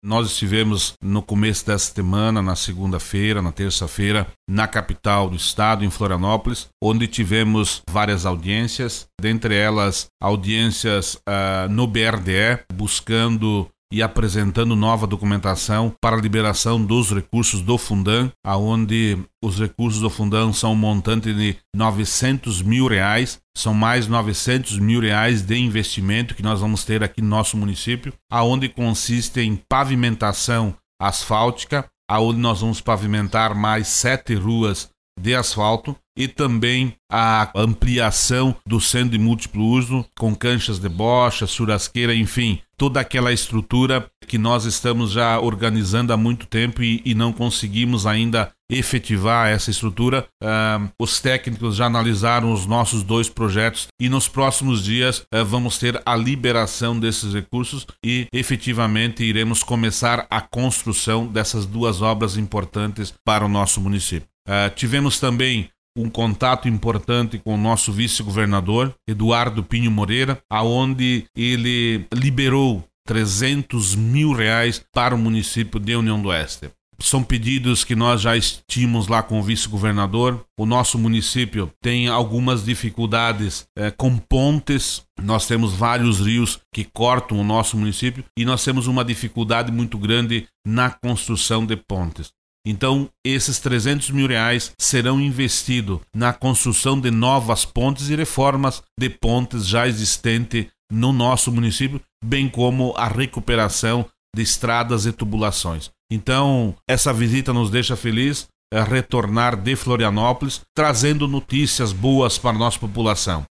Nós estivemos no começo dessa semana, na segunda-feira, na terça-feira, na capital do estado, em Florianópolis, onde tivemos várias audiências, dentre elas audiências no BRDE, buscando e apresentando nova documentação para a liberação dos recursos do Fundam, aonde os recursos do Fundam são um montante de R$900 mil, são mais R$900 mil de investimento que nós vamos ter aqui no nosso município, aonde consiste em pavimentação asfáltica, aonde nós vamos pavimentar mais 7 ruas de asfalto e também a ampliação do centro de múltiplo uso com canchas de bocha, churrasqueira, enfim, toda aquela estrutura que nós estamos já organizando há muito tempo e não conseguimos ainda efetivar essa estrutura. Os técnicos já analisaram os nossos 2 projetos e nos próximos dias vamos ter a liberação desses recursos e efetivamente iremos começar a construção dessas 2 obras importantes para o nosso município. Tivemos também um contato importante com o nosso vice-governador, Eduardo Pinho Moreira, aonde ele liberou R$300 mil para o município de União do Oeste. São pedidos que nós já tínhamos lá com o vice-governador. O nosso município tem algumas dificuldades com pontes. Nós temos vários rios que cortam o nosso município e nós temos uma dificuldade muito grande na construção de pontes. Então, esses R$300 mil serão investidos na construção de novas pontes e reformas de pontes já existentes no nosso município, bem como a recuperação de estradas e tubulações. Então, essa visita nos deixa feliz retornar de Florianópolis, trazendo notícias boas para a nossa população.